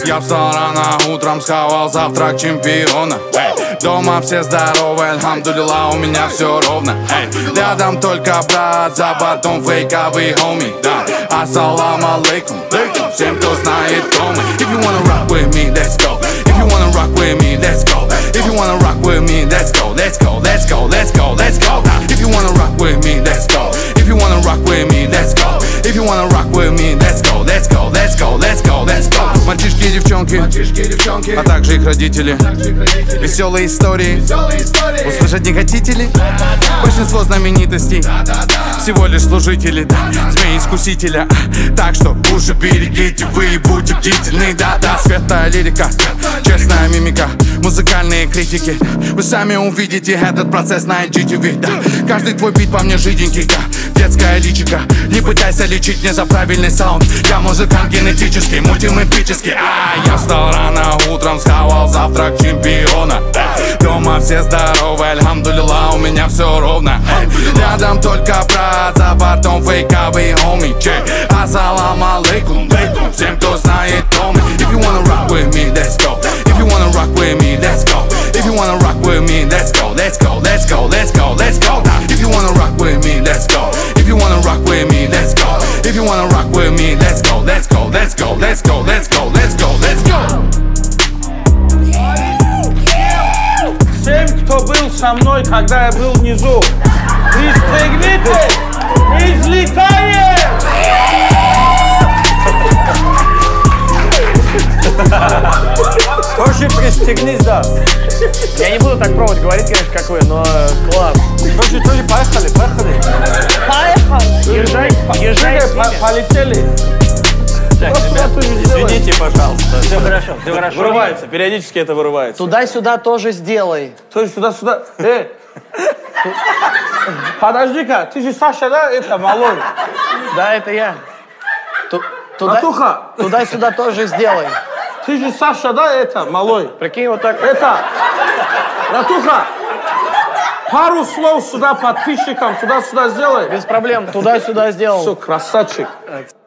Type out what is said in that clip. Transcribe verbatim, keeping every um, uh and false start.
Я встал рано, утром схавал завтрак чемпиона. Эй, дома все здоровы, альхамдулилла, у меня все ровно. Эй, рядом только брат, за бортом фейковый хоми. Да, ассалам алейкум, всем, кто знает, кто мы. If you wanna rock with me, let's go. If you wanna rock with me, let's go. If you wanna rock with me, let's go. Let's go, let's go, let's go, let's go. If you wanna rock with me, let's go. If you wanna rock with me, let's go. If you wanna rock with me, let's go. Let's go, let's go, let's go, let's go. Мальчишки и девчонки, мальчишки и девчонки, а также их родители. Веселые истории, услышать не хотите ли? Большинство знаменитостей всего лишь служители, да, змеи-искусителя. Так что уши берегите вы и будьте бдительны. Да-да, светлая лирика, честная мимика, музыкальные критики. Вы сами увидите этот процесс на эн джи ти ви, да. Каждый твой бит по мне жиденький, да. Детская личика, не пытайся лечить мне за правильный саунд. Я музыкант генетический, мультиметрический. А, я встал рано, утром схавал завтрак чемпиона. Эй, дома все здоровы, альхамдулилла, у меня все ровно. Эй, рядом только брат, за бортом фейковый хоми. Чей, ассалам алейкум, всем, кто знает, кто мы. If you wanna rock with me, let's go. If you wanna rock with me, let's go. If you wanna rock with me, let's go. Let's go, let's go, let's go, let's go. If you wanna rock with me, let's go. If you wanna rock with me, let's go. If you wanna rock with me, let's go. Let's go, let's go, let's go, let's go, let's go, let's go. Всем, кто был со мной, когда я был внизу, пристегните, мы взлетаем! Тоже пристегнись, да. Я не буду так пробовать говорить, конечно, как вы, но класс. Тоже, тоже, поехали, поехали. Поехали! Езжай, езжай с ними. Полетели. Так, ребят, извините, пожалуйста. Все хорошо, все хорошо. Вырывается, периодически это вырывается. Туда-сюда тоже сделай. Тоже сюда-сюда. Эй! Подожди-ка, ты же Саша, да? Это малой. Да, это я. Ту- Туда, Матуха, туда-сюда тоже сделай. ты же Саша, да? Это малой. Прикинь, вот так. Это, Ратуха, пару слов сюда подписчикам, туда-сюда сделай. Без проблем. Туда-сюда сделал. Все, красавчик.